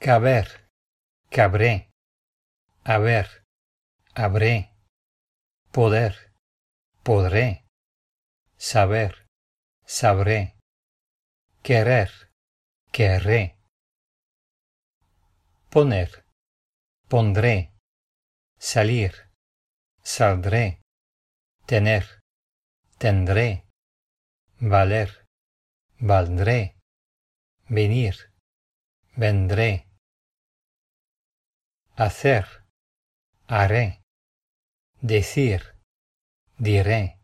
caber, cabré, haber, habré, poder, podré, saber, sabré, querer, querré, poner, pondré, salir, saldré, tener, tendré, valer, valdré, venir, vendré, hacer, haré, decir, diré,